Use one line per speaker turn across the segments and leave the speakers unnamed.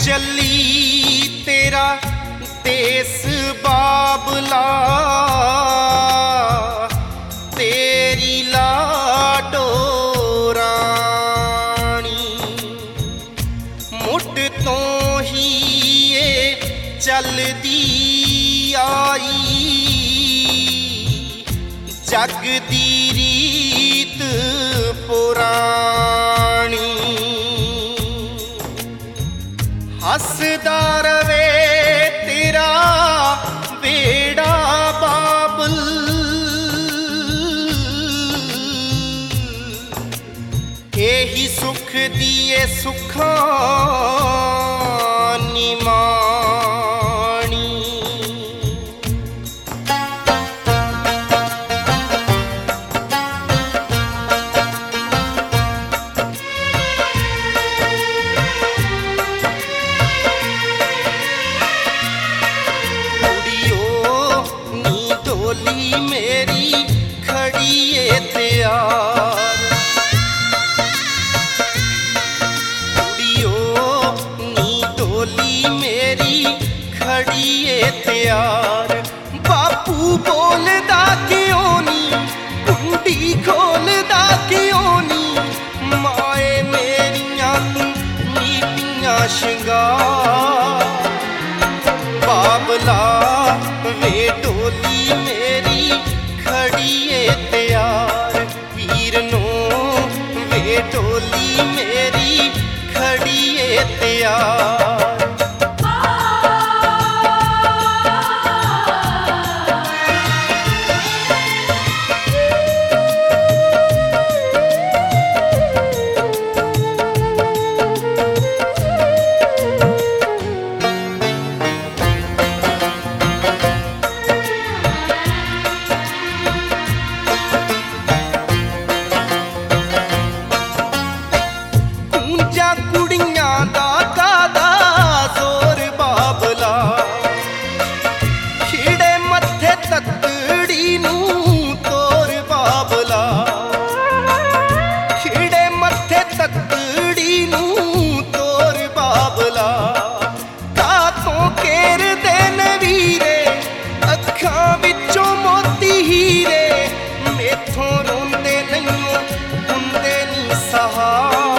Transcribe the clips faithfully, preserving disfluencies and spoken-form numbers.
चली तेरा देश बाबला, तेरी लाडो रानी। मुढ़ तो ही ये चलदी आई, जग दी रीत पुरानी। हसदा रवे तेरा बेड़ा बाबल, यही सुख दिए सुखानी माणी। डोली मेरी खड़ी है तैयार, कुड़ियो नी डोली मेरी खड़ी है तैयार। बापू बोलदा क्यों नी, कुंडी खोलदा क्यों नी, माए मेरियां तू नीतियां शिंगार। बाबला वे डोली मेरी खड़ी है तैयार, वीर नो वे डोली मेरी खड़ी है तैयार। कुड़ियां दा कादा जोर बाबला, खिड़े मत्थे तत्ड़ी नू तोर बाबला, खिड़े मत्थे तत्ड़ी नू तोर बाबला। तातों केर दे नवीरे अखां विचों मोती हीरे, मेथों रोंदे नहीं हुंदे नी सहा।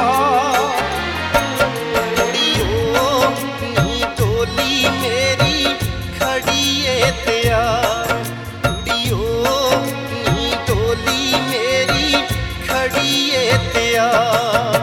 मेरी खड़ी है तैयार, कुड़ियो नी डोली मेरी खड़ी है तैयार।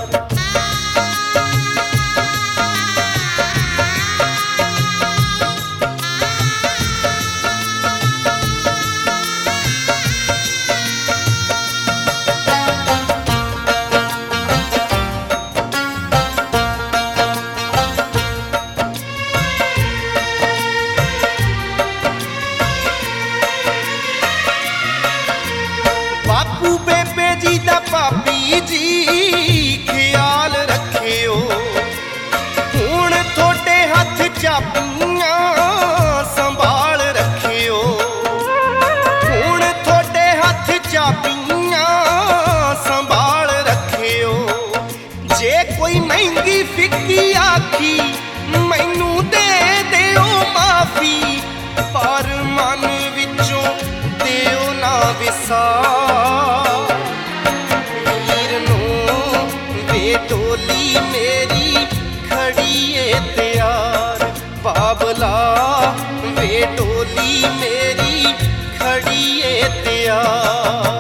बापू बेबे जी दा भाभी जी ख्याल रखियो, हुण थोड़े हथ चाबियां संभाल रखियो, हुण थोड़े हथ चाबियां संभाल रखियो। जे कोई महंगी फिक्की आखी मैनू दे दियो माफी, पर मन विचों दियो ना विसार। वीर नो वे डोली मेरी खड़ी है तैयार, बाबला वे डोली मेरी खड़ी है तैयार।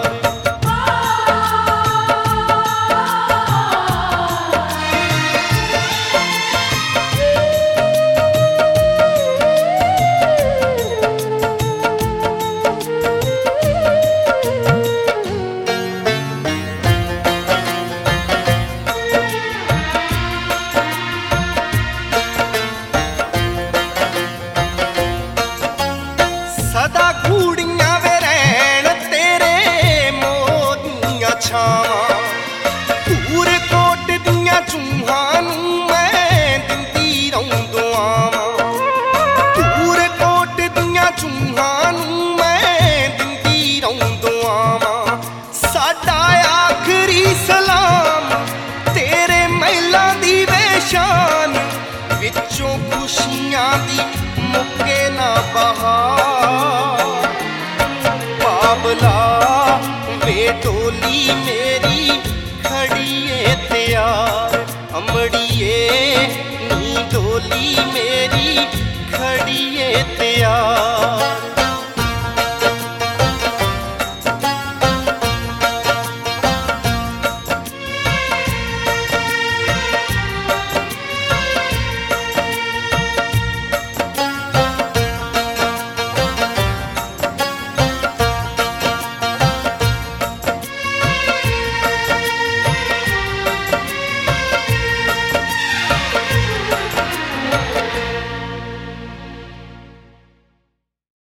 वे डोली मेरी खड़िए तैयार, अमड़िए नी डोली मेरी खड़िए तैयार।